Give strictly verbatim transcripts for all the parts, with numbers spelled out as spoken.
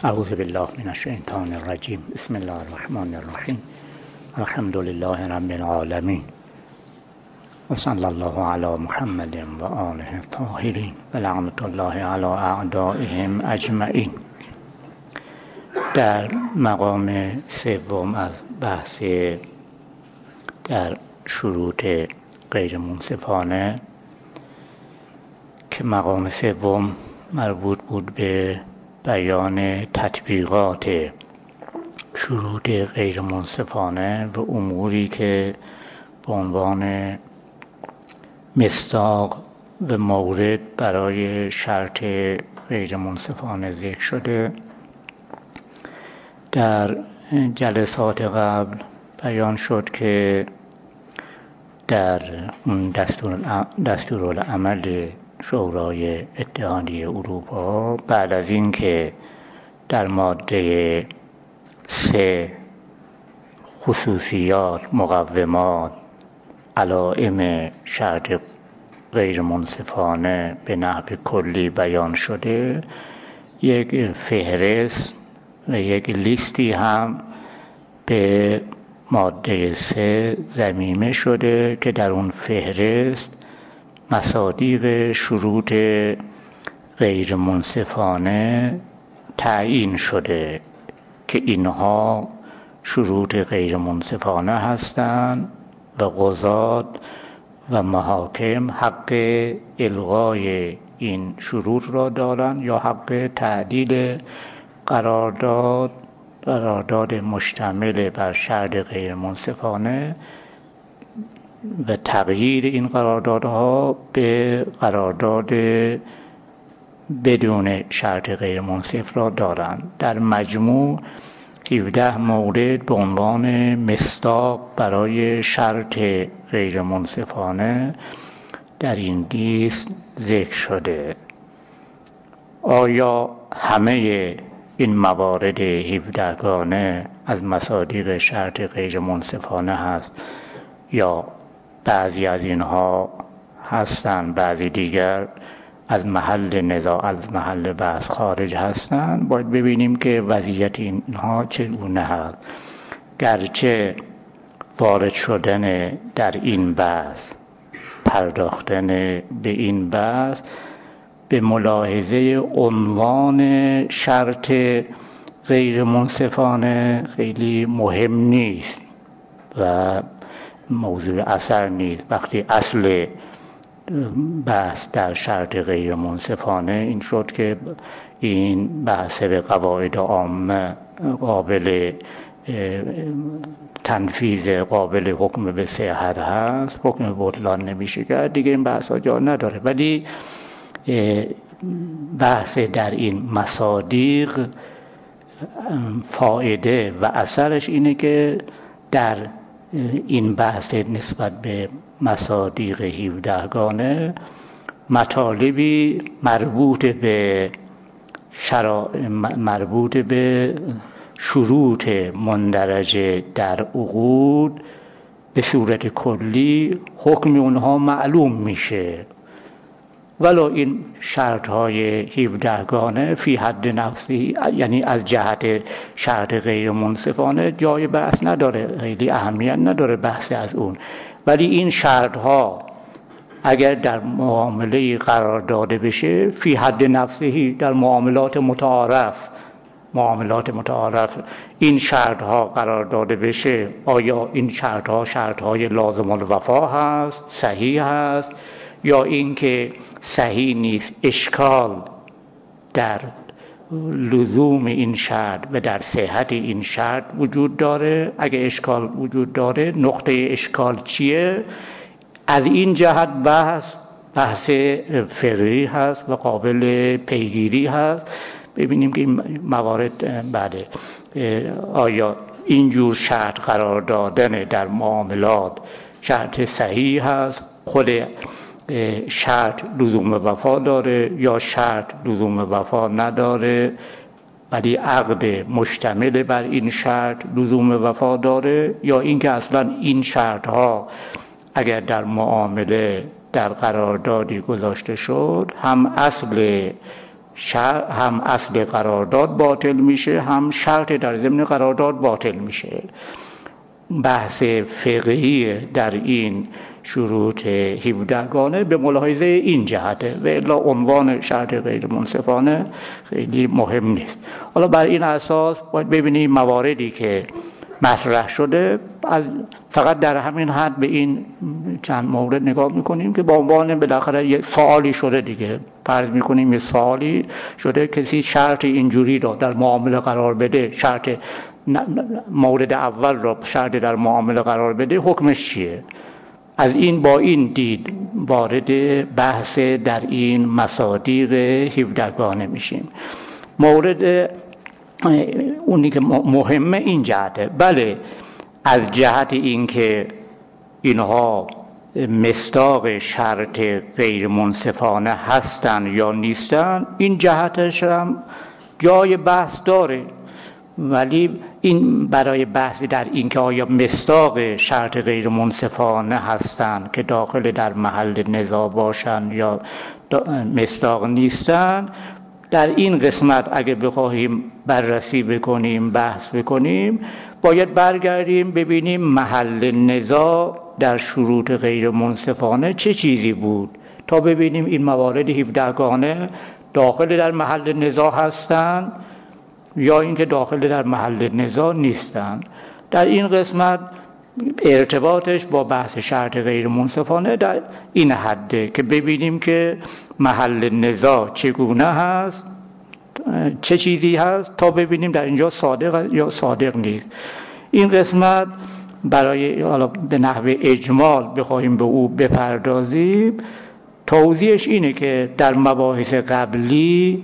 اعوذ بالله من الشیطان الرجیم. بسم الله الرحمن الرحیم. الحمد لله رب العالمین و صلی الله علی محمد و آله الطاهرین و لعنت الله علی اعدائهم اجمعین. در مقام سوم از بحث در شروط غیر منصفانه که مقام سوم مربوط بود به بیان تطبیقات شروط غیر منصفانه و اموری که به عنوان مصداق و مورد برای شرط غیر منصفانه ذکر شده. در جلسات قبل بیان شد که در دستورالعمل شورای اتحادیه اروپا بعد از این که در ماده سه خصوصیات، مقومات، علائم شرط غیر منصفانه به نحو کلی بیان شده، یک فهرست و یک لیستی هم به ماده سه ضمیمه شده که در اون فهرست مصادیق شروط غیر منصفانه تعیین شده که اینها شروط غیر منصفانه هستند و قضات و محاکم حق الغای این شروط را دارند یا حق تعدیل قرارداد قرارداد مشتمل بر شرط غیر منصفانه و تغییر این قراردادها به قرارداد بدون شرط غیر منصف را دارند. در مجموع هفده مورد به عنوان مصداق برای شرط غیر منصفانه در این لیست ذکر شده. آیا همه این موارد هفده گانه از مصادیق شرط غیر منصفانه هست یا بعضی از اینها هستند، بعضی دیگر از محل نزاع، از محل بحث خارج هستند؟ باید ببینیم که وضعیت اینها چگونه هست. گرچه وارد شدن در این بحث، پرداختن به این بحث به ملاحظه عنوان شرط غیر منصفانه خیلی مهم نیست و موضوع اثر نیست. وقتی اصل بحث در شرط غیر منصفانه این شد که این بحث به قواعد عامه قابل تنفیذ، قابل حکم به صحت هست، حکم بطلان نمیشه کرد، دیگه این بحث ها جا نداره. ولی بحث در این مصادیق فایده و اثرش اینه که در این بحث نسبت به مصادیق هفده گانه مطالبی مربوط به شرا... مربوط به شروط مندرجه در عقود به صورت کلی حکم اونها معلوم میشه، ولو این شرط های هفده گانه فی حد نفسی، یعنی از جهت شرط غیر منصفانه جای بحث نداره، خیلی اهمیت نداره بحث از اون. ولی این شرط ها اگر در معامله قرار داده بشه فی حد نفسی، در معاملات متعارف معاملات متعارف این شرط ها قرار داده بشه، آیا این شرط ها شرط های لازم الوفا هست، صحیح هست، یا اینکه صحیح نیست، اشکال در لزوم این شرط و در صحت این شرط وجود داره؟ اگه اشکال وجود داره نقطه اشکال چیه؟ از این جهت بحث بحث فرعی هست و قابل پیگیری هست. ببینیم که این موارد بله آیا اینجور شرط قرار دادن در معاملات شرط صحیح هست، خود شرط لزوم وفا داره یا شرط لزوم وفا نداره ولی عقد مشتمل بر این شرط لزوم وفا داره، یا اینکه اصلا این شرط ها اگر در معامله در قراردادی گذاشته شد هم اصل هم اصل قرارداد باطل میشه، هم شرط در ضمن قرارداد باطل میشه. بحث فقهی در این شروط هفدهگانه به ملاحظه این جهته و الا عنوان شرط غیر منصفانه خیلی مهم نیست. حالا بر این اساس باید ببینیم مواردی که مطرح شده، از فقط در همین حد به این چند مورد نگاه میکنیم که با عنوان بالاخره یه سوالی شده دیگه، فرض میکنیم یه سوالی شده کسی شرط اینجوری رو در معامله قرار بده، شرط مورد اول رو شرط در معامله قرار بده، حکمش چیه؟ از این با این دید وارد بحث در این مصادیق هفدهگانه میشیم. مورد اونی که مهمه این جهته، بله از جهت این که اینها مصداق شرط غیر منصفانه هستن یا نیستن، این جهتش هم جای بحث داره، ولی این برای بحث در این که آیا مصداق شرط غیر منصفانه هستن که داخل در محل نزاع باشن یا مصداق نیستن، در این قسمت اگه بخواهیم بررسی بکنیم، بحث بکنیم، باید برگردیم ببینیم محل نزاع در شروط غیر منصفانه چه چیزی بود تا ببینیم این موارد هفدهگانه داخل در محل نزاع هستند یا اینکه داخل در محل نزاع نیستند. در این قسمت ارتباطش با بحث شرط غیر منصفانه در این حده که ببینیم که محل نزاع چگونه هست، چه چیزی هست، تا ببینیم در اینجا صادق یا صادق نیست. این قسمت برای حالا به نحو اجمال بخواهیم به او بپردازیم، توضیحش اینه که در مباحث قبلی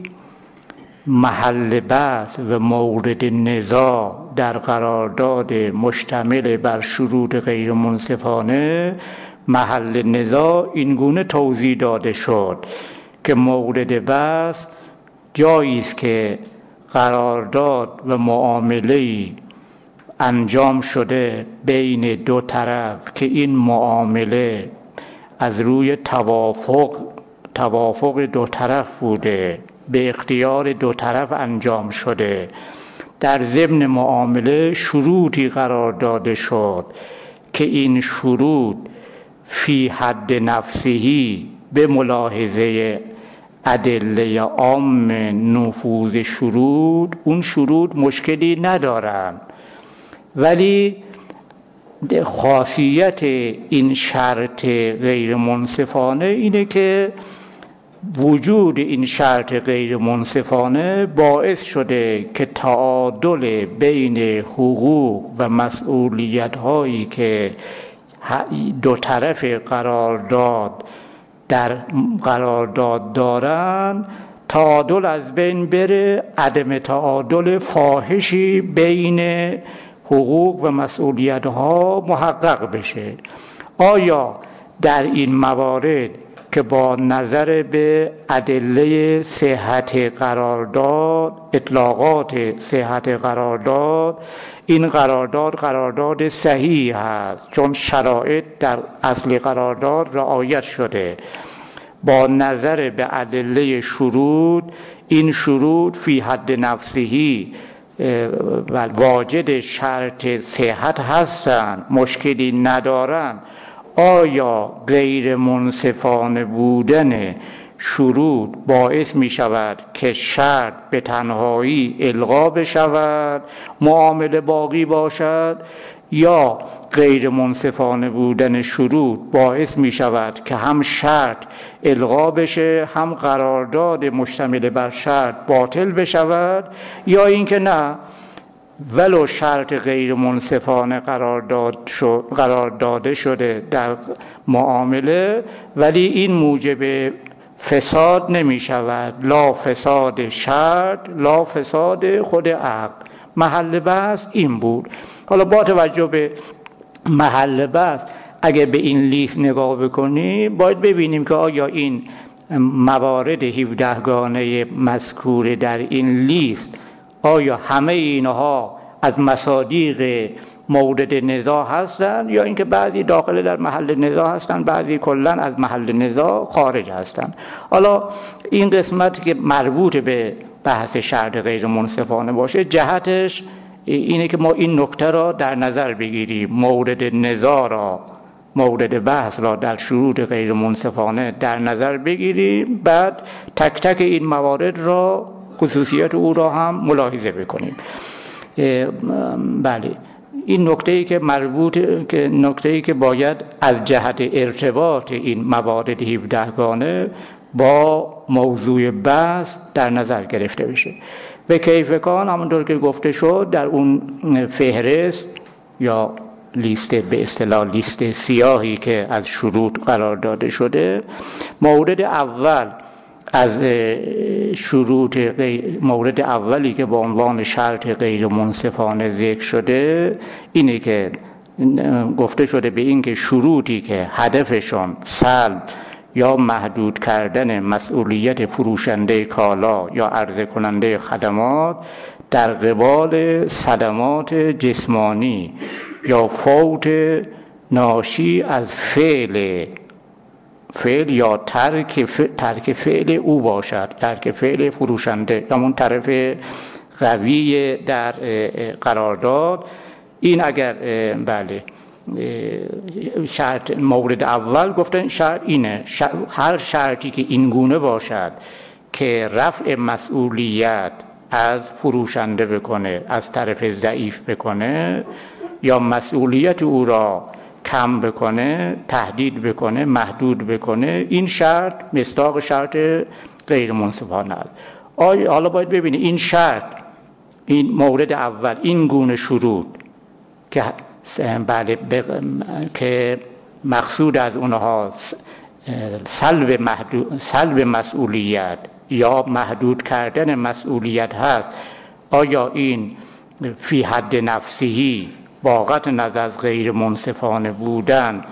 محل بحث و مورد نزاع در قرارداد مشتمل بر شروط غیر منصفانه، محل نزاع اینگونه توضیح داده شد که مورد بحث جایی است که قرارداد و معامله‌ای انجام شده بین دو طرف که این معامله از روی توافق توافق دو طرف بوده، به اختیار دو طرف انجام شده. در ضمن معامله شروطی قرار داده شد که این شروط فی حد نفسهی به ملاحظه ادله عام نفوذ شروط، اون شروط مشکلی ندارن، ولی خاصیت این شرط غیر منصفانه اینه که وجود این شرط غیر منصفانه باعث شده که تعادل بین حقوق و مسئولیت هایی که دو طرف قرارداد در قرارداد دارن تعادل از بین بره، عدم تعادل فاحشی بین حقوق و مسئولیت ها محقق بشه. آیا در این موارد که با نظر به ادله صحت قرارداد، اطلاقات صحت قرارداد، این قرارداد قرارداد صحیح هست چون شرایط در اصل قرارداد رعایت شده، با نظر به ادله شروط این شروط فی حد نفسهی و واجد شرط صحت هستند، مشکلی ندارن، آیا غیر منصفانه بودن شروط باعث می شود که شرط به تنهایی الغا بشود، معامله باقی باشد، یا غیر منصفانه بودن شروط باعث می شود که هم شرط الغا بشه هم قرارداد مشتمل بر شرط باطل بشود، یا اینکه نه ولو شرط غیر منصفانه قرار داد شد، قرار داده شده در معامله، ولی این موجب فساد نمی شود، لا فساد شرط لا فساد خود عقد. محل بحث این بود. حالا با توجه به محل بحث اگه به این لیست نگاه بکنیم باید ببینیم که آیا این موارد هفدهگانه مذکور در این لیست، آیا همه اینها از مصادیق مورد نزاع هستن یا اینکه بعضی داخل در محل نزاع هستن، بعضی کلا از محل نزاع خارج هستن. حالا این قسمتی که مربوط به بحث شرط غیر منصفانه باشه جهتش اینه که ما این نکته را در نظر بگیریم، مورد نزاع را، مورد بحث را در شروط غیر منصفانه در نظر بگیریم، بعد تک تک این موارد را، خصوصیت او را هم ملاحظه بکنیم. بله، این نکته‌ای که مربوط که نکته‌ای که باید از جهت ارتباط این موارد هفده گانه با موضوع بحث در نظر گرفته بشه. به کیف کان همونطور که گفته شد در اون فهرست یا لیست، به اصطلاح لیست سیاهی که از شروط قرار داده شده، مورد اول از شروط مورد اولی که با عنوان شرط غیر منصفانه ذکر شده اینه که گفته شده به این که شروطی که هدفشون سلب یا محدود کردن مسئولیت فروشنده کالا یا عرضه کننده خدمات در قبال صدمات جسمانی یا فوت ناشی از فعل فعل یا ترک ترک فعل او باشد، ترک فعل فروشنده، همون طرف قوی در قرارداد. این اگر بله شرط مورد اول گفتن شرط اینه، شرط هر شرطی که این گونه باشد که رفع مسئولیت از فروشنده بکنه، از طرف ضعیف بکنه یا مسئولیت او را کم بکنه، تهدید بکنه، محدود بکنه، این شرط مصداق شرط غیر منصفانه است. حالا باید ببینید این شرط، این مورد اول، این گونه شروط که بله که مقصود از اونها سلب محدود سلب مسئولیت یا محدود کردن مسئولیت هست، آیا این فی حد نفسهی با قطع نظر از غیر منصفانه بودن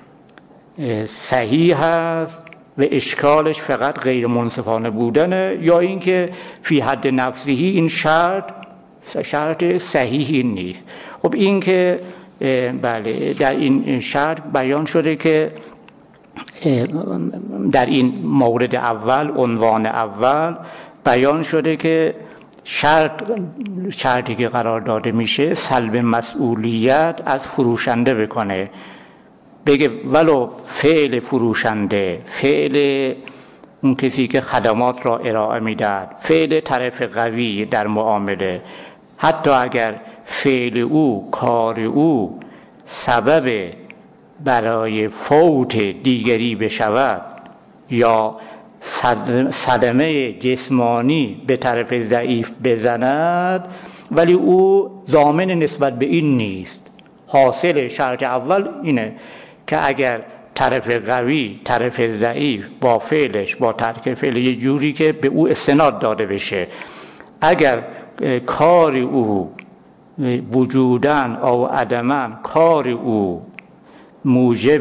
صحیح هست و اشکالش فقط غیر منصفانه بودنه، یا اینکه فی حد نفسهی این شرط شرط صحیحی نیست؟ خب این که بله در این شرط بیان شده که در این مورد اول، عنوان اول بیان شده که شرط شرطی که قرار داده میشه سلب مسئولیت از فروشنده بکنه، بگه ولو فعل فروشنده، فعل اون کسی که خدمات را ارائه میداد، فعل طرف قوی در معامله، حتی اگر فعل او، کار او سبب برای فوت دیگری بشود یا صدمه جسمانی به طرف ضعیف بزند، ولی او ضامن نسبت به این نیست. حاصل شرط اول اینه که اگر طرف قوی، طرف ضعیف با فعلش، با ترک فعل یه جوری که به او استناد داده بشه، اگر کار او وجودن او عدمن کار او موجب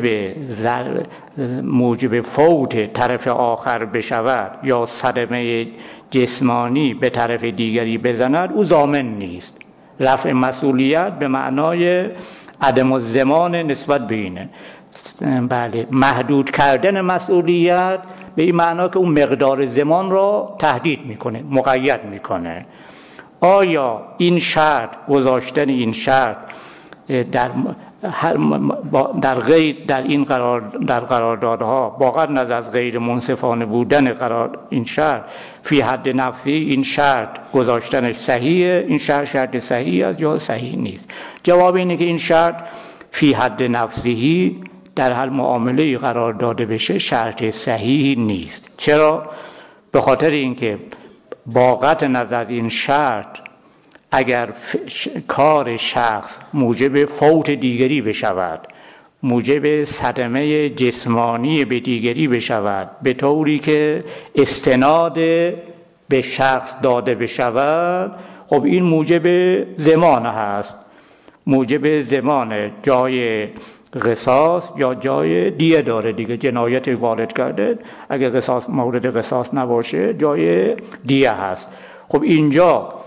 موجب فوت طرف آخر بشود یا صدمه جسمانی به طرف دیگری بزند، او ضامن نیست. رفع مسئولیت به معنای عدم الضمان نسبت به اینه. بله، محدود کردن مسئولیت به این معنا که اون مقدار زمان را تهدید میکنه، مقید میکنه. آیا این شرط، گذاشتن این شرط در در غیر در این قرار در قراردادها با قطع نظر از غیر منصفانه بودن قرار این شرط فی حد نفسی، این شرط گذاشتنش صحیحه، این شرط شرط صحیح است یا صحیح نیست؟ جواب اینه که این شرط فی حد نفسی در هر معامله قرار داده بشه شرط صحیح نیست. چرا؟ به خاطر اینکه با قطع نظر از این شرط اگر ش... کار شخص موجب فوت دیگری بشود، موجب صدمه جسمانی به دیگری بشود، به طوری که استناد به شخص داده بشود، خب این موجب ضمان هست، موجب ضمان، جای قصاص یا جای دیه داره دیگه. جنایت وارد کرده، اگر قصاص مورد قصاص نباشه جای دیه هست. خب اینجا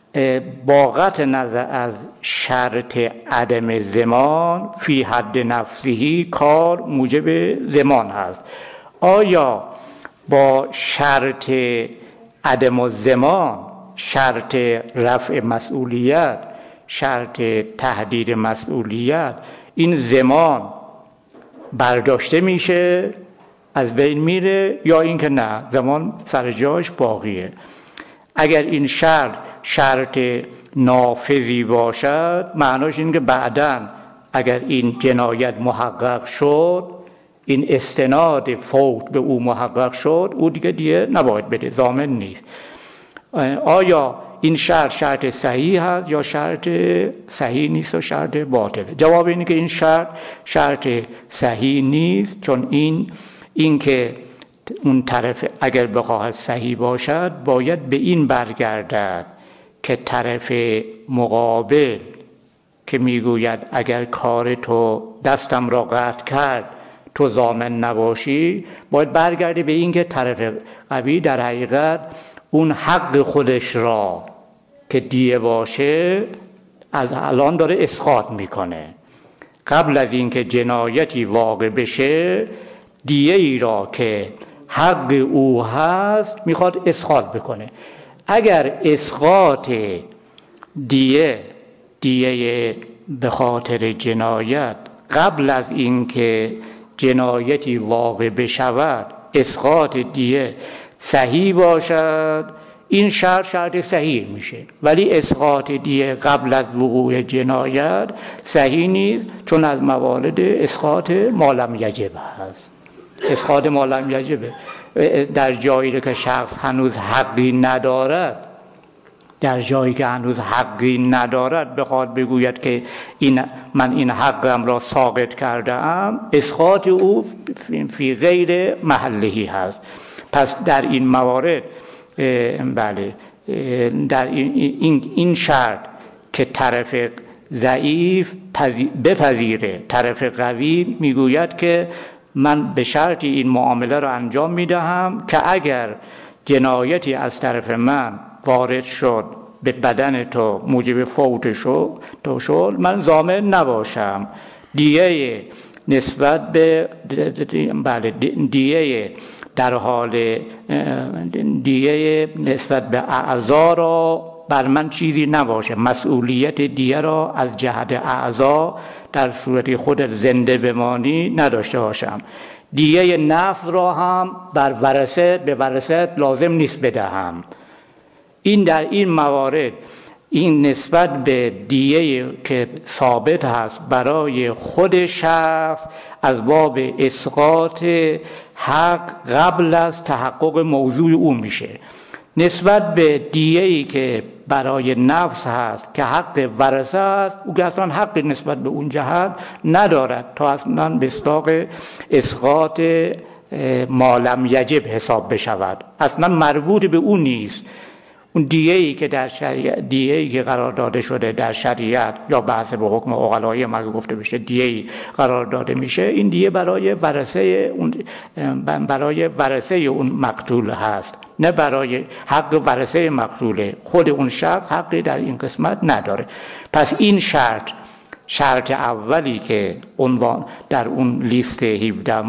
با قطع نظر از شرط عدم زمان فی حد نفسه کار موجب زمان هست. آیا با شرط عدم الزمان، شرط رفع مسئولیت، شرط تحدید مسئولیت، این زمان برداشته میشه، از بین میره، یا اینکه نه، زمان سر جاش باقیه؟ اگر این شرط شرط نافذی باشد، معناش این که بعداً اگر این جنایت محقق شد، این استناد فوت به او محقق شد، او دیگه دیگه نباید بده، ضامن نیست. آیا این شرط شرط صحیح هست یا شرط صحیح نیست و شرط باطله؟ جواب اینه که این شرط شرط صحیح نیست، چون این این که اون طرف اگر بخواهد صحیح باشد باید به این برگردد که طرف مقابل که میگوید اگر کار تو دستم را قطع کرد تو ضامن نباشی، باید برگرده به این که طرف قوی در حقیقت اون حق خودش را که دیه باشه از الان داره اسقاط میکنه. قبل از اینکه جنایتی واقع بشه، دیه ای را که حق او هست میخواد اسقاط بکنه. اگر اسقاط دیه دیه به خاطر جنایت قبل از اینکه جنایتی واقع بشود اسقاط دیه صحیح باشد، این شرط شرط صحیح میشه. ولی اسقاط دیه قبل از وقوع جنایت صحیح نیست، چون از موارد اسقاط ما لم یجب هست. اسقاط ما لم یجبه در جایی که شخص هنوز حقی ندارد، در جایی که هنوز حقی ندارد بخواد بگوید که این من این حقم را ساقط کرده ام، اسقاط او فی غیر محلهی هست. پس در این موارد بله در این این شرط که طرف ضعیف بپذیره، طرف قوی میگوید که من به شرطی این معامله را انجام میدهم که اگر جنایتی از طرف من وارد شد به بدن تو موجب فوت شد تو شد، من ضامن نباشم. دیه نسبت به بله دیه در حال دیه نسبت به اعضا را بر من چیزی نباشه، مسئولیت دیه را از جهت اعضا در صورت خود زنده بمانی نداشته باشم. دیه نفس را هم بر ورثه به ورثه لازم نیست بدهم. این در این موارد این نسبت به دیه که ثابت هست برای خود شخص از باب اسقاط حق قبل از تحقق موضوع او میشه. نسبت به دیه‌ای که برای نفس هست که حق ورثه هست، او که اصلا حقی نسبت به اون جهت ندارد تا اصلا به اصطلاح اسقاط ما لم یجب حساب بشود، اصلا مربوط به اون نیست. اون دیه‌ای که در شریعت دیه‌ای که قرار داده شده در شریعت یا بحث به حکم عقلای مگه گفته بشه دیه‌ای قرار داده میشه، این دیه برای ورثه اون برای ورثه اون مقتول هست، نه برای حق ورثه مقتوله. خود اون شخص حقی در این قسمت نداره. پس این شرط شرط اولی که عنوان در اون لیست هفده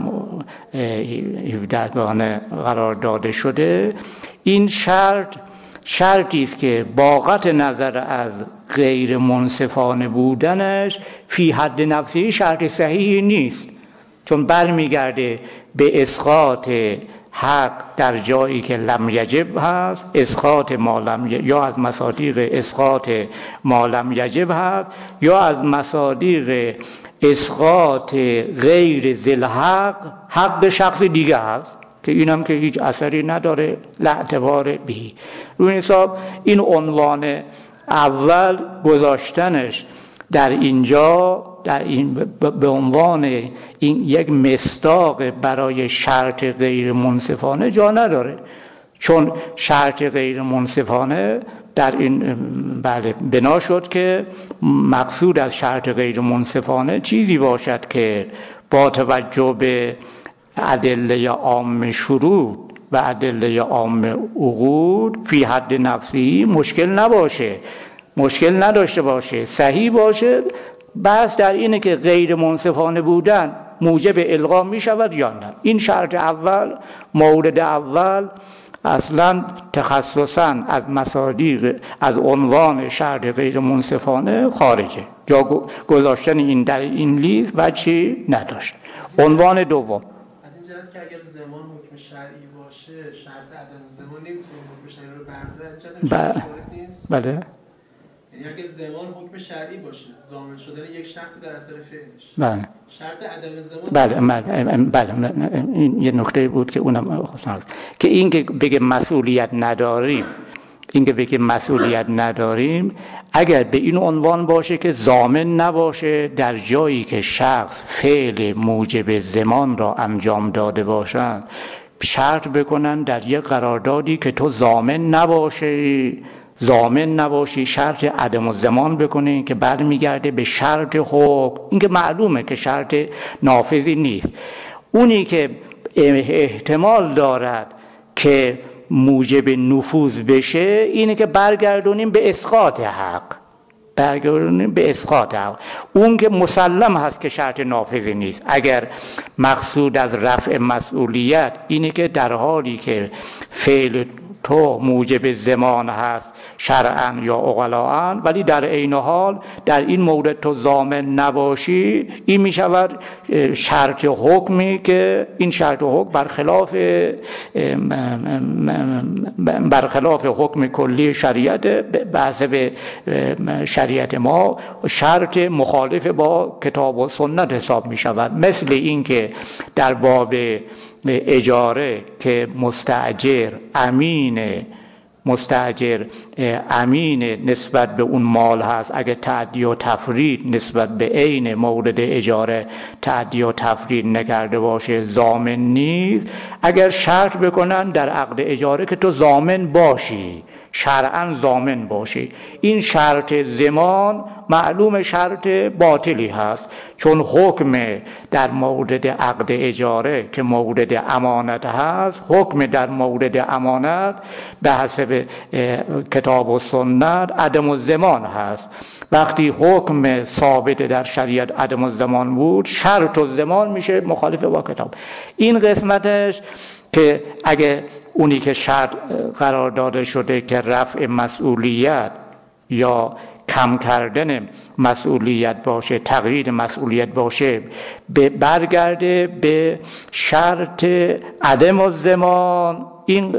گانه قرار داده شده، این شرط شرطی است که با قطع نظر از غیر منصفانه بودنش فی حد نفسی شرط صحیحی نیست، چون برمیگرده به اسقاط حق در جایی که لم یجب هست، اسقاط ما لم ی... یا از مصادیق اسقاط ما لم یجب هست یا از مصادیق اسقاط غیر ذی حق حق شخص دیگه هست که اینم که هیچ اثری نداره، لا اعتبار بهی. روی حساب این عنوان اول گذاشتنش در اینجا در این به عنوان این یک مصداق برای شرط غیر منصفانه جا نداره، چون شرط غیر منصفانه در این بله بنا شد که مقصود از شرط غیر منصفانه چیزی باشد که با توجه به ادله عام شروط و ادله عام عقود فی حد نفسی مشکل نباشه، مشکل نداشته باشه، صحیح باشه، بس در اینه که غیر منصفانه بودن موجب الغا می شود یا نه. این شرط اول، مورد اول اصلا تخصصا از مصادیق از عنوان شرط غیر منصفانه خارجه، جا گذاشتن این در این لیست وجهی نداشت. عنوان دوم از این جهت که اگر زمان حکم شرعی باشه شرط عدم زمان نمیتونه حکم شرعی رو برداره، بله بله، یعنی اگر زمان حکم شرعی باشه ضامن شدن یک شخصی در اثر فعلش، بله شرط عدم زمان بله بله بله این یه نکته بود که اونم خواستم که این که بگه مسئولیت نداریم، این که بگه مسئولیت نداریم اگر به این عنوان باشه که ضامن نباشه در جایی که شخص فعل موجب زمان را انجام داده باشند شرط بکنن در یک قراردادی که تو ضامن نباشی، ضامن نباشی، شرط عدم الزمان بکنی که برمیگرده به شرط حکم. این که معلومه که شرط نافذی نیست. اونی که احتمال دارد که موجب نفوذ بشه اینه که برگردونیم به اسقاط حق، برگردونیم به اسقاط حق. اون که مسلم هست که شرط نافذی نیست. اگر مقصود از رفع مسئولیت اینه که در حالی که فعل تو موجب زمان هست شرعاً یا عقلاءً ولی در عین حال در این مورد تو ضامن نباشی، این می شود شرط حکمی که این شرط حکم برخلاف برخلاف حکم کلی شریعت بحث به شریعت ما شرط مخالف با کتاب و سنت حساب می شود. مثل این که در باب اجاره که مستاجر امین مستاجر امین نسبت به اون مال هست، اگه تعدی و تفرید نسبت به عین مورد اجاره تعدی و تفرید نکرده باشه ضامن نیست. اگر شرط بکنن در عقد اجاره که تو ضامن باشی، شرعاً ضامن باشی، این شرط زمان معلوم شرط باطلی هست، چون حکم در مورد عقد اجاره که مورد امانت هست، حکم در مورد امانت به حسب کتاب و سنت عدم الزمان هست. وقتی حکم ثابت در شریعت عدم الزمان بود، شرط الزمان میشه مخالف با کتاب. این قسمتش که اگه اونی که شرط قرار داده شده که رفع مسئولیت یا کم کردن مسئولیت باشه، تغییر مسئولیت باشه، به برگرده به شرط عدم الزمان، این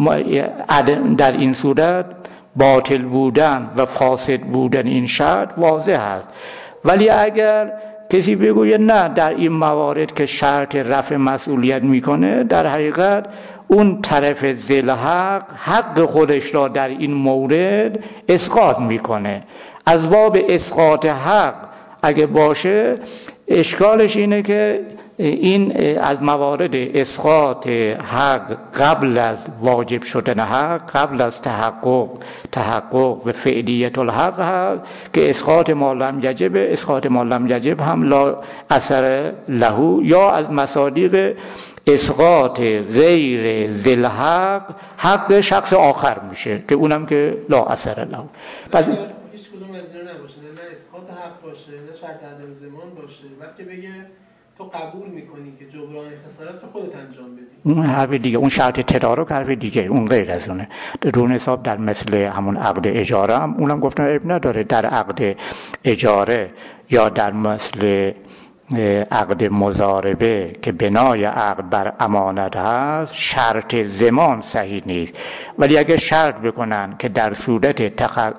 در این صورت باطل بودن و فاسد بودن این شرط واضح است. ولی اگر کسی بگوید نه در این موارد که شرط رفع مسئولیت میکنه، در حقیقت اون طرف ذی الحق حق خودش را در این مورد اسقاط میکنه. از باب اسقاط حق اگه باشه اشکالش اینه که این از موارد اسقاط حق قبل از واجب شدن حق، قبل از تحقق تحقق و فعلیت الحق هست که اسقاط ما لم یجب، اسقاط ما لم یجب هم لا اثر له، یا از مصادیق اسقاط غیر ذی الحق حق شخص آخر میشه که اونم که لا اثر له. پس هیچ کدوم از اینا نباشه، نه اسقاط حق باشه نه شرط عدم زمان باشه، بلکه بگه تو قبول میکنی که جبران خسارت رو خودت انجام بدی. اون حرف دیگه، اون شرط تدارک حرف دیگه، اون غیر از اونه. رون حساب در مثل همون عقد اجاره هم اونم گفتن عیب نداره. در عقد اجاره یا در مثل عقد مضاربه که بنای عقد بر امانت هست شرط زمان صحیح نیست، ولی اگر شرط بکنن که در صورت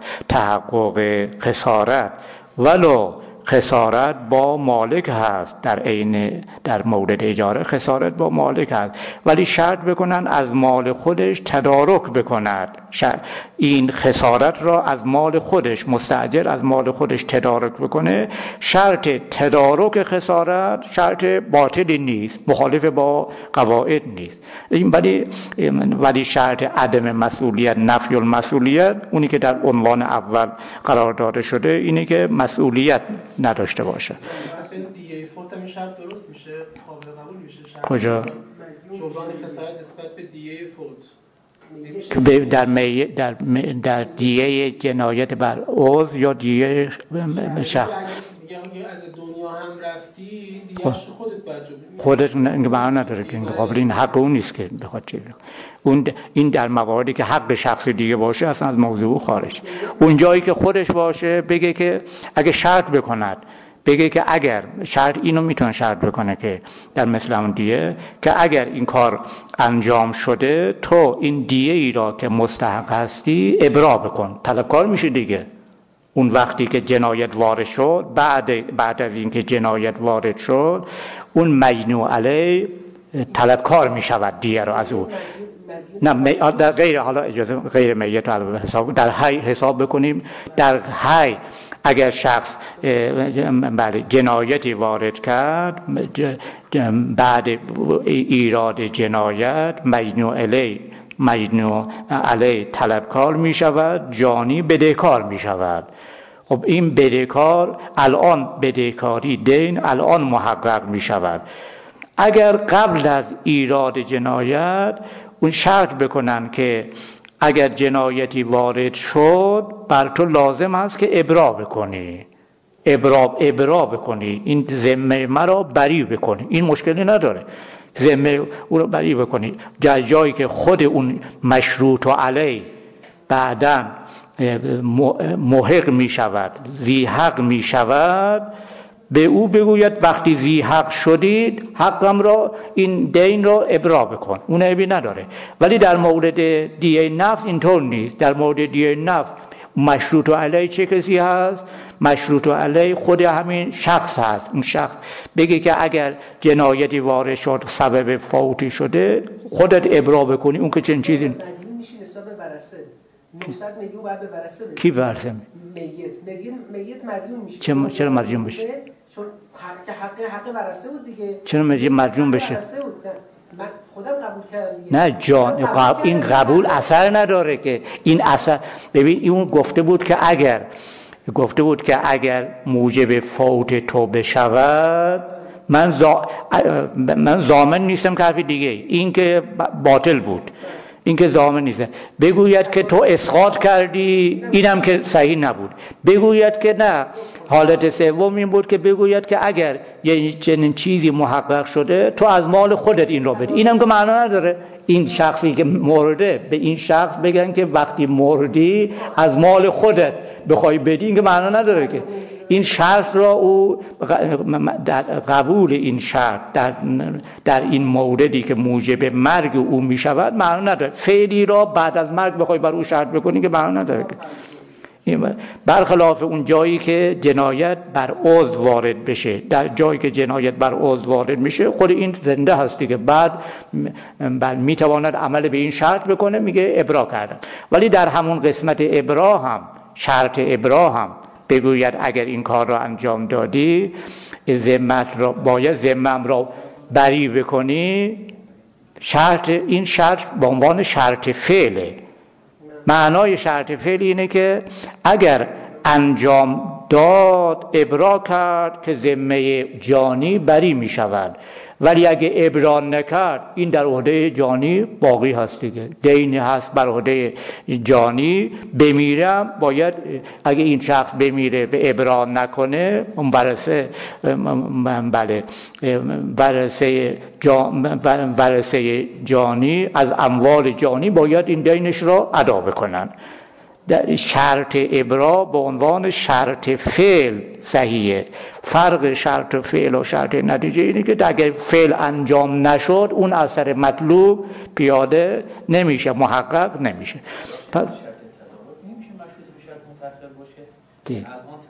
تحقق خسارت ولو خسارت با مالک هست، در عین در مورد اجاره خسارت با مالک هست، ولی شرط بکنن از مال خودش تدارک بکند، این خسارت را از مال خودش، مستاجر از مال خودش تدارک بکنه، شرط تدارک خسارت شرط باطلی نیست، مخالف با قواعد نیست. ولی ولی شرط عدم مسئولیت، نفی المسئولیت، اونی که در عنوان اول قرار داده شده اینه که مسئولیت نداشته باشه. مثلا دیگه فوت گفتم این شرط درست میشه، قابل قبول میشه شرط کجا؟ جبران خسارت نسبت به دیه فوت که در می در می در دیه جنایت بر عضو یا دیه شخص میگه از دنیا هم رفتی دیگه خودت باید جبران خودت معنا نداره که قابل این حق اون نیست که بخواد چه اون این در مواردی که حق شخص دیگه باشه اصلا از موضوع خارج. اون جایی که خودش باشه بگه که اگه شرط بکند، بگه که اگر شرط اینو میتونه شرط بکنه که در مثل اون دیه که اگر این کار انجام شده تو این دیه ای را که مستحق هستی ابرا بکن، طلبکار میشه دیگه. اون وقتی که جنایت وارد شد، بعد بعد از اینکه جنایت وارد شد اون مجنون علیه طلبکار میشود دیه را از او. نه در غیر حالا اجازه غیر میت رو حساب در حی حساب بکنیم. در حی اگر شخص بله جنایتی وارد کرد بعد ایراد جنایت مجنون علیه مجنون علیه طلبکار می شود، جانی بدهکار می شود. خب این بدهکار الان بدهکاری دین الان محقق می شود. اگر قبل از ایراد جنایت اون شرط بکنن که اگر جنایتی وارد شد بر تو لازم است که ابرا بکنی، ابرا ابرا بکنی، این ذمه مرا بری بکنی، این مشکلی نداره، ذمه او رو بری بکنی. در جایی که خود اون مشروط علیه بعداً محق می شود، ذی حق می شود، به او بگوید وقتی ذی حق شدید حقم را این دین را ابرا بکن، اون عیبی نداره. ولی در مورد دیه نفس اینطور نیست. در مورد دیه نفس مشروط علیه چه کسی هست؟ مشروط علیه خود همین شخص هست. اون شخص بگه که اگر جنایتی وارد شد سبب فوتی شده خودت ابرا بکنی، اون که چنین چیزی مدیون میشی نسبت به ورثه. نهصد میلیون بعد به ورثه بده. کی ورثه؟ میت مدیون میت مدیون میشه. چرا چرا مدیون بشه؟ چون حق حق حق ورثه بود دیگه. چرا مدیون بشه؟ من خودم قبول کردم دیگه. نه جان قبول این قبول اثر نداره که این اثر. ببین اون گفته بود که اگر گفته بود که اگر موجب فوت تو بشود من زا... من ضامن نیستم که حرف دیگه، این که باطل بود، این که ضامن نیست. بگوید که تو اسقاط کردی، اینم که صحیح نبود. بگوید که نه، حالت سوم این بود که بگوید که اگر یه چنین چیزی محقق شده تو از مال خودت این رو بدی، اینم که معنا نداره. این شخصی که مرده به این شخص بگن که وقتی مردی از مال خودت بخوای بدی، این که معنا نداره که. این شرط را او در قبول این شرط در, در این موردی که موجب مرگ او می شود معنا نداره. فعلی را بعد از مرگ بخوای بر او شرط بکنی که معنا نداره که. برخلاف اون جایی که جنایت بر عضو وارد بشه، در جایی که جنایت بر عضو وارد میشه خود این زنده هستی که بعد بعد میتواند عمل به این شرط بکنه، میگه ابرا کردم. ولی در همون قسمت ابرا هم شرط ابرا هم بگوید اگر این کار را انجام دادی ذمت را باید ذمم را بری بکنی. شرط این شرط به عنوان شرط فعله. معنای شرط فعل اینه که اگر انجام داد ابرا کرد که ذمه جانی بری می شود، ولی اگه ابرا نکرد این در عهده جانی باقی هست دیگه، دینی هست بر عهده جانی. بمیرم باید اگه این شخص بمیره به ابرا نکنه اون ورثه بله ورثه جان ورثه جانی از اموال جانی باید این دینش را ادا بکنن. در شرط ابرا به عنوان شرط فعل صحیحه. فرق شرط فعل و شرط نتیجه اینه که اگر فعل انجام نشد اون اثر مطلوب پیاده نمیشه، محقق نمیشه. پس نمیشه مشروط به شرط متأخر باشه. الان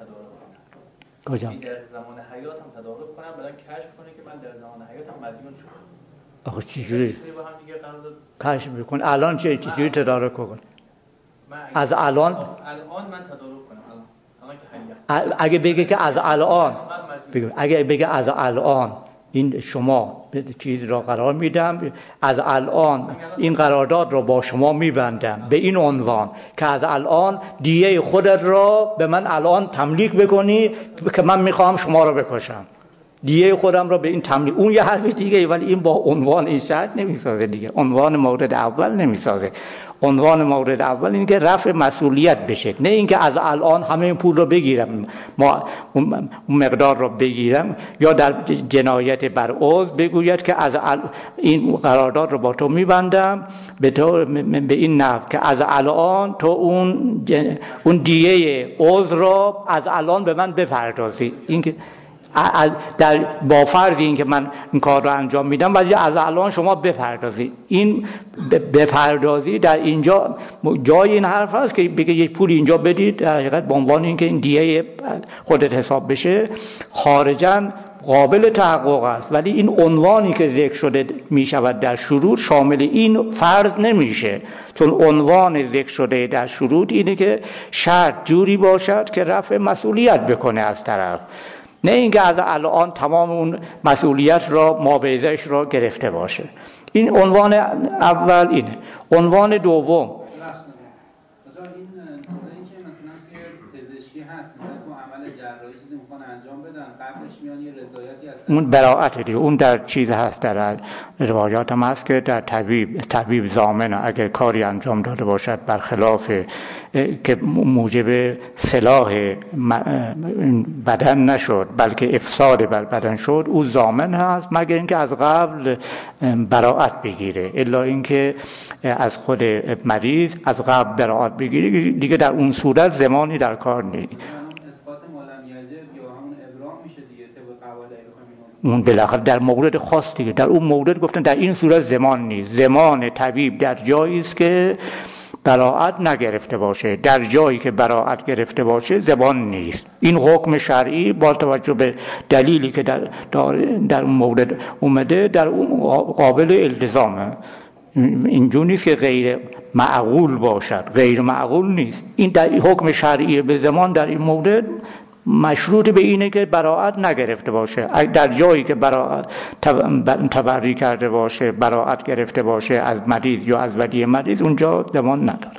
تدارک کنم. کجا؟ در زمان حیاتم تدارک کنم، بعدن کشف کنه که من در زمان حیاتم مدیون شدم. آخه چجوری؟ با هم دیگه قرارداد کشف بکن. الان چه چجوری تدارک کن؟ از الان الان من تدارک کنم الان الان که حیات. اگه بگه که از الان بگه اگه بگه از الان این شما چیز را قرار میدم، از الان این قرارداد را با شما میبندم به این عنوان که از الان دیه خودت را به من الان تملیک بکنی که من میخوام شما را بکشم. دیه خودم را به این تملیک. اون یه حرف دیگه، ولی این با عنوان این شرط نمیسازه دیگه. عنوان مورد اول نمیسازه. عنوان مورد اول این که رفع مسئولیت بشه، نه اینکه از الان همه این پول رو بگیرم، ما اون مقدار رو بگیرم، یا در جنایت بر عضو بگوید که از این قرارداد رو با تو میبندم به تو به این نحو که از الان تو اون جن... اون دیه عضو رو از الان به من بپردازی. این که در با فرض این که من این کار رو انجام میدم ولی از الان شما بپردازی. این بپردازی در اینجا جای این حرف هست که بگه یک پول اینجا بدید، در حقیقت به عنوان اینکه این دیه خودت حساب بشه، خارجاً قابل تحقق است، ولی این عنوانی که ذکر شده می شود در شروط شامل این فرض نمیشه، چون عنوان ذکر شده در شروط اینه که شرط جوری باشد که رفع مسئولیت بکنه از طرف، نه اینکه از الان تمام اون مسئولیت را مابعضش را گرفته باشه. این عنوان اول اینه. عنوان دوم اون براءت دیگه، اون در چیز هست، در روایات هم هست که در طبیب طبیب ضامن اگر کاری انجام داده باشد برخلاف که موجب صلاح بدن نشد بلکه افساد بر بدن شد، او ضامن هست مگر اینکه از قبل براءت بگیره، الا اینکه از خود مریض از قبل براءت بگیره دیگه در اون صورت زمانی در کار نیست. اون بالاخره در مورد خاص دیگه، در اون مورد گفتن در این صورت زمان نیست. زمان طبیب در جایی است که براءت نگرفته باشه، در جایی که براءت گرفته باشه زمان نیست. این حکم شرعی با توجه به دلیلی که در در اون مورد اومده در اون قابل التزامه. اینجوری نیست که غیر معقول باشد، غیر معقول نیست. این در حکم شرعی به زمان در این مورد مشروط به اینه که براءت نگرفته باشه. در جایی که براءت تبری کرده باشه، براءت گرفته باشه از مریض یا از ولی مریض، اونجا زمان نداره.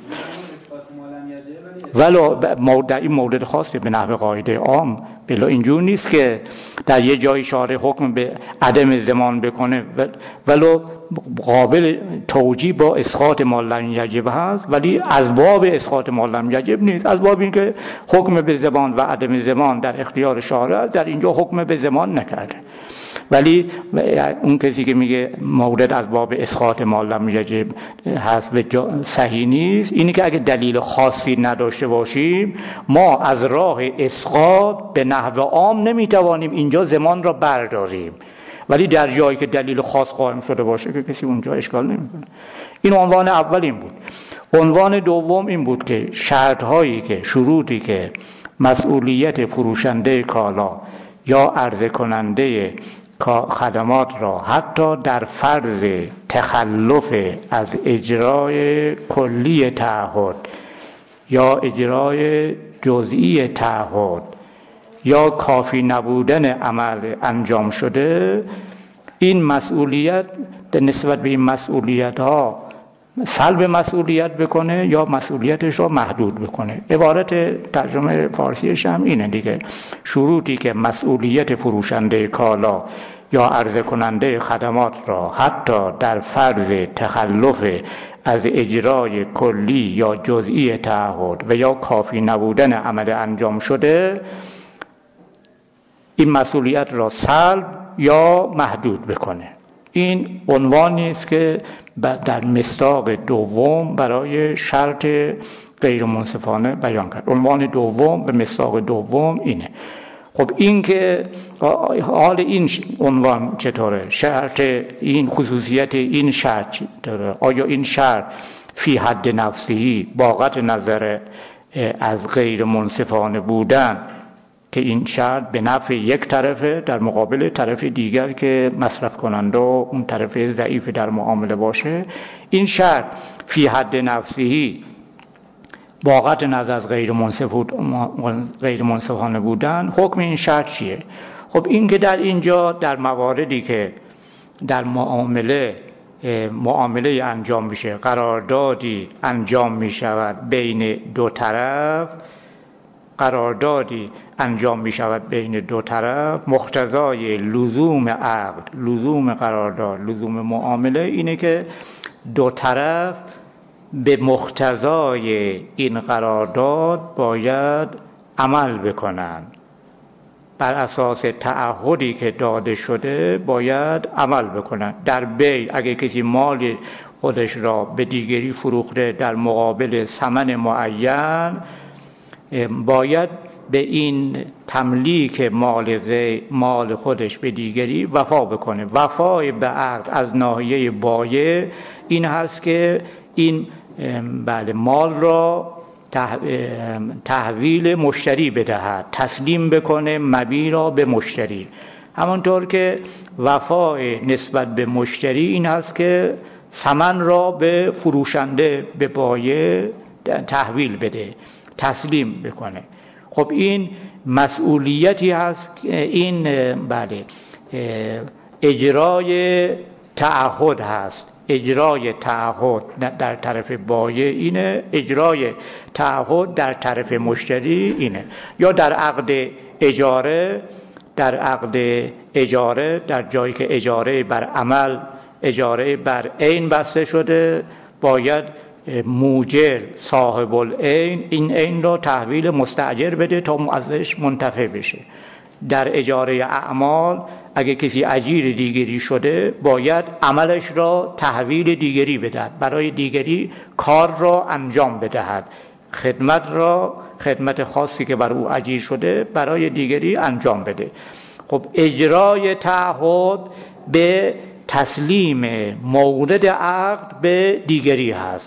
ولو در این مورد خاصی به نحو قاعده عام، بلا اینجور نیست که در یه جای شارع حکم به عدم زمان بکنه ولو قابل توجیه با اسقاط ما لم یجب هست، ولی از باب اسقاط ما لم یجب نیست، از باب این که حکم به زمان و عدم زمان در اختیار شارع است، در اینجا حکم به زمان نکرده. ولی اون کسی که میگه مورد از باب اسقاط ما لم یجب هست و صحیح نیست، اینی که اگه دلیل خاصی نداشته باشیم ما از راه اسقاط به نحو عام نمیتوانیم اینجا زمان را برداریم، ولی در جایی که دلیل خاص قائم شده باشه که کسی اونجا اشکال نمیکنه. این عنوان اول این بود. عنوان دوم این بود که شرط هایی که شروطی که مسئولیت فروشنده کالا یا عرضه کننده خدمات را حتی در فرض تخلف از اجرای کلی تعهد یا اجرای جزئی تعهد یا کافی نبودن عمل انجام شده، این مسئولیت نسبت به این مسئولیت ها سلب مسئولیت بکنه یا مسئولیتش رو محدود بکنه. عبارت ترجمه فارسیش هم اینه دیگه. شروطی که مسئولیت فروشنده کالا یا عرضه کننده خدمات را حتی در فرض تخلف از اجرای کلی یا جزئی تعهد و یا کافی نبودن عمل انجام شده، این مسئولیت را سلب یا محدود بکنه. این عنوانی است که در مصداق دوم برای شرط غیر منصفانه بیان کرد. عنوان دوم به مصداق دوم اینه. خب این که حال این عنوان چطوره؟ شرط این خصوصیت این شرط چطوره؟ آیا این شرط فی حد نفسی با قطع نظر از غیر منصفانه بودن که این شرط به نفع یک طرفه در مقابل طرف دیگر که مصرف کننده و اون طرف ضعیف در معامله باشه، این شرط فی حد نفسی با قطع نظر از غیر منصف غیر منصفانه بودن، حکم این شرط چیه؟ خب این که در اینجا در مواردی که در معامله معامله انجام میشه، قراردادی انجام میشود بین دو طرف قراردادی انجام می شود بین دو طرف، مقتضای لزوم عقد، لزوم قرارداد، لزوم معامله اینه که دو طرف به مقتضای این قرارداد باید عمل بکنند. بر اساس تعهدی که داده شده باید عمل بکنند. در بیع اگه کسی مال خودش را به دیگری فروخته در مقابل ثمن معین، باید به این تملیک مال مال خودش به دیگری وفا بکنه. وفای به عقد از ناحیه بایع این هست که این بله مال را تحویل مشتری بدهد، تسلیم بکنه مبیع را به مشتری. همانطور که وفای نسبت به مشتری این هست که ثمن را به فروشنده، به بایع تحویل بده، تسلیم بکنه. خب این مسئولیتی هست، این بله اجرای تعهد هست. اجرای تعهد در طرف بایع اینه، اجرای تعهد در طرف مشتری اینه. یا در عقد اجاره، در عقد اجاره در جایی که اجاره بر عمل، اجاره بر عین بسته شده، باید موجر صاحب العین این عین را تحویل مستاجر بده تا ازش منتفع بشه. در اجاره اعمال اگه کسی اجیر دیگری شده باید عملش را تحویل دیگری بدهد، برای دیگری کار را انجام بدهد، خدمت را، خدمت خاصی که بر او اجیر شده برای دیگری انجام بده. خب اجرای تعهد به تسلیم مورد عقد به دیگری هست.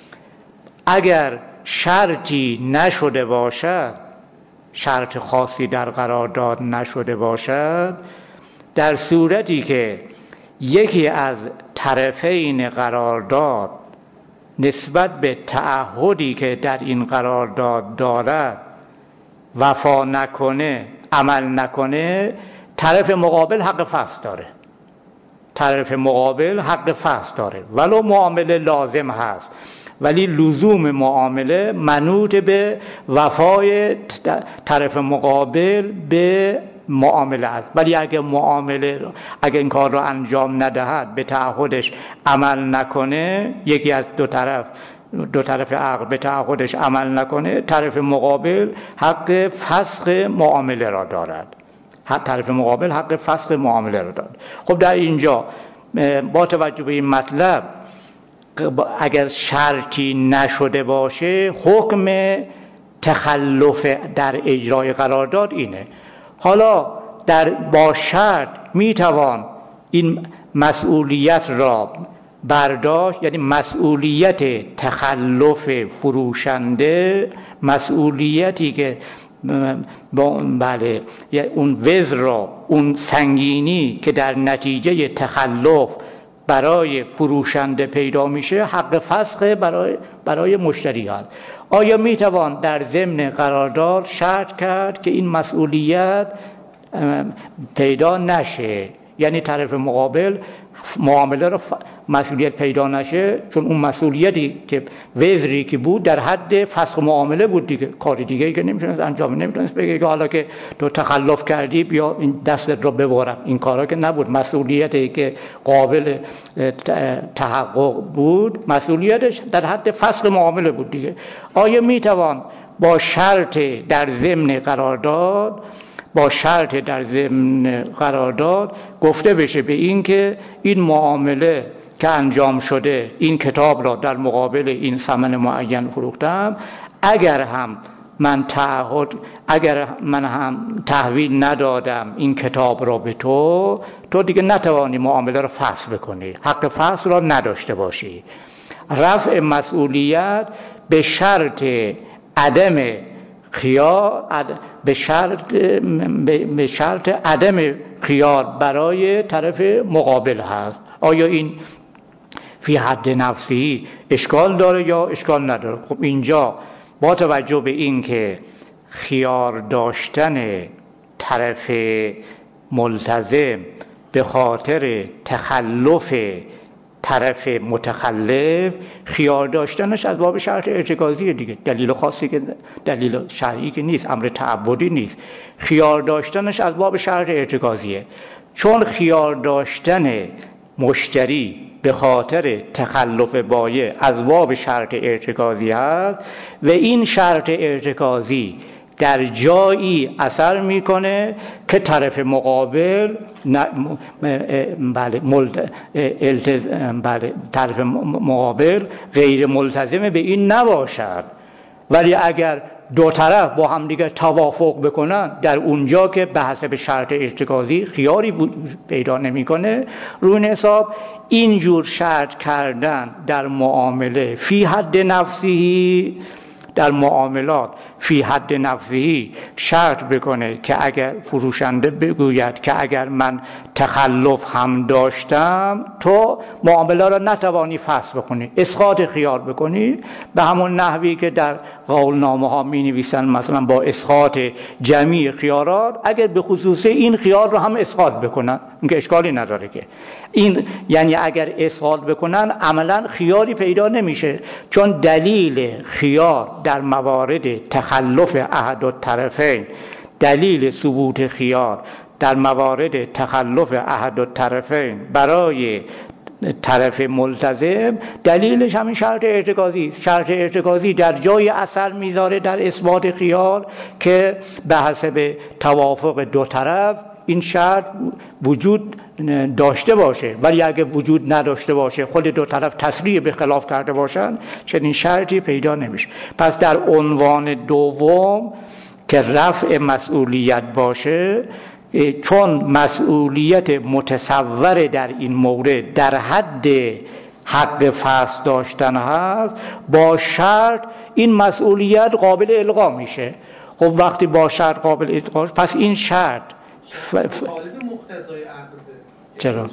اگر شرطی نشده باشد، شرط خاصی در قرارداد نشده باشد، در صورتی که یکی از طرفین قرارداد نسبت به تعهدی که در این قرارداد دارد وفا نکنه، عمل نکنه، طرف مقابل حق فسخ داره. طرف مقابل حق فسخ داره ولو معامله لازم هست، ولی لزوم معامله منوط به وفای طرف مقابل به معامله است. ولی اگه معامله اگه این کار را انجام ندهد، به تعهدش عمل نکنه، یکی از دو طرف دو طرف عقد به تعهدش عمل نکنه، طرف مقابل حق فسخ معامله را دارد. طرف مقابل حق فسخ معامله را دارد. خب در اینجا با توجه به این مطلب، اگر شرطی نشده باشه، حکم تخلف در اجرای قرارداد اینه. حالا در با شرط میتوان این مسئولیت را برداشت، یعنی مسئولیت تخلف فروشنده، مسئولیتی که بله اون وزر را، اون سنگینی که در نتیجه تخلف برای فروشنده پیدا میشه، حق فسخ برای برای مشتری هست. آیا میتوان در ضمن قرارداد شرط کرد که این مسئولیت پیدا نشه، یعنی طرف مقابل معامله رو مسئولیت پیدا نشه، چون اون مسئولیتی که وزری که بود در حد فسخ معامله بود دیگه، کاری دیگه که نمیتونست انجام، نمیتونست بگه که حالا که تو تخلف کردی بیا این دستت رو ببرم. این کارا که نبود. مسئولیتی که قابل تحقق بود، مسئولیتش در حد فسخ معامله بود دیگه. آیا میتوان با شرط در ضمن قرارداد با شرط در ضمن قرارداد گفته بشه به این که این معامله که انجام شده، این کتاب را در مقابل این ثمن معین فروختم، اگر هم من تعهد اگر من هم تحویل ندادم این کتاب را به تو، تو دیگه نتوانی معامله را فسخ بکنی، حق فسخ را نداشته باشی. رفع مسئولیت به شرط عدم خیار، به شرط به شرط عدم خیار برای طرف مقابل هست. آیا این فی حد نفسی اشکال داره یا اشکال نداره؟ خب اینجا با توجه به این که خیار داشتن طرف ملتزم به خاطر تخلف طرف متخلف خیار داشتنش از باب شرط ارتکازی دیگه، دلیل خاصی که دلیل شرعی که نیست، امر تعبدی نیست، خیار داشتنش از باب شرط ارتکازیه. چون خیار داشتن مشتری به خاطر تخلف بایع از باب شرط ارتکازی هست و این شرط ارتکازی در جایی اثر میکنه که طرف مقابل بله التز... بله طرف مقابل غیر ملتزم به این نباشد، ولی اگر دو طرف با هم دیگه توافق بکنن در اونجا که به حسب شرط ارتکازی خیاری پیدا نمیکنه، روی این حساب اینجور شرط کردن در معامله فی حد نفسی، در معاملات فی حد نفسی شرط بکنه که اگر فروشنده بگوید که اگر من تخلف هم داشتم تو معامله را نتوانی فسخ بکنی، اسقاط خیار بکنی، به همون نحوی که در قولنامه ها می نویسن مثلا با اسقاط جمیع خیارات، اگر به خصوص این خیار رو هم اسقاط بکنن این که اشکالی نداره که این، یعنی اگر اسقاط بکنن عملا خیاری پیدا نمیشه، چون دلیل خیار در موارد تخلف احد الطرفین، دلیل ثبوت خیار در موارد تخلف احد الطرفین برای طرف ملتزم دلیلش همین شرط ارتکازی. شرط ارتکازی در جای اثر میذاره در اثبات خیار که به حسب توافق دو طرف این شرط وجود داشته باشه، ولی اگه وجود نداشته باشه، خود دو طرف تصریح به خلاف کرده باشن، چنین شرطی پیدا نمیشه. پس در عنوان دوم که رفع مسئولیت باشه، چون مسئولیت متصور در این مورد در حد حق فسخ داشتن هست، با شرط این مسئولیت قابل الغا میشه. خب وقتی با شرط قابل الغا، پس این شرط ف... مخالف مقتضای عقده. چرا؟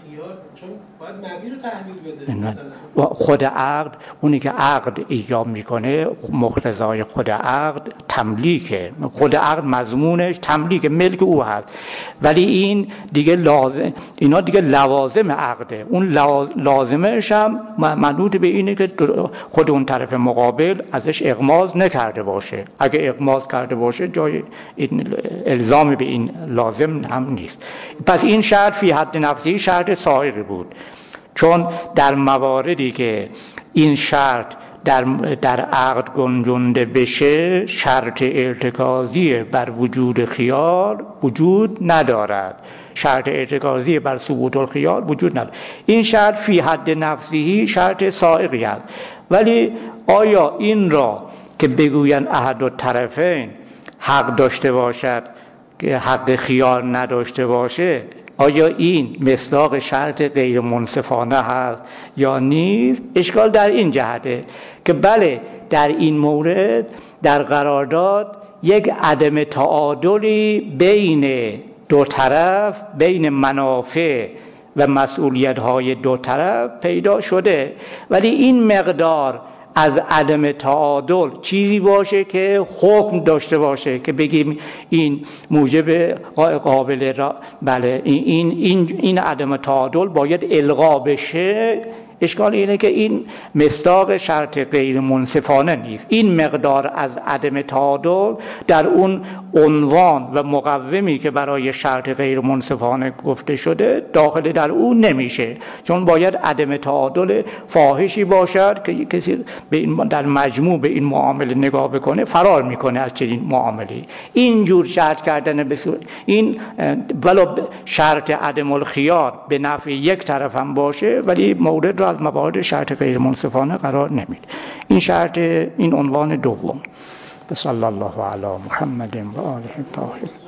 چون باید مبی رو تحویل بده. خود عقد، اونی که عقد ایجاب میکنه، مقتضای خود عقد تملیکه، خود عقد مضمونش تملیک ملک او هست، ولی این دیگه لازم، اینا دیگه لوازم عقده، اون لازمش هم منوط به اینه که خود اون طرف مقابل ازش اغماض نکرده باشه. اگه اغماض کرده باشه جای این الزامی به این لازم هم نیست. پس این شرط فی حد نفسی شرط سائغی بود، چون در مواردی که این شرط در, در عقد گنجونده بشه، شرط ارتکازی بر وجود خیار وجود ندارد، شرط ارتکازی بر ثبوت الخیار وجود ندارد. این شرط فی حد نفسی شرط سائغی است. ولی آیا این را که بگوین احد الطرفین حق داشته باشد که حق خیار نداشته باشه، آیا این مصداق شرط غیر منصفانه هست یا نیست؟ اشکال در این جهته که بله، در این مورد در قرارداد یک عدم تعادلی بین دو طرف، بین منافع و مسئولیت‌های دو طرف پیدا شده، ولی این مقدار از عدم تعادل چیزی باشه که حکم داشته باشه که بگیم این موجب قابل را بله این این این عدم تعادل باید الغا بشه. اشکال اینه که این مصداق شرط غیر منصفانه نیست. این مقدار از عدم تعادل در اون عنوان و مقومی که برای شرط غیر منصفانه گفته شده داخل در اون نمیشه، چون باید عدم تعادل فاحشی باشد که کسی به این در مجموع به این معامله نگاه بکنه فرار میکنه از چنین معامله. اینجور شرط کردن به صورت این ولو شرط عدم الخیار به نفع یک طرف هم باشه، ولی مورد را از موارد شرط غیر منصفانه قرار نمیده. این شرط، این عنوان دوم. صلی الله علی محمد و آله الطاهرین.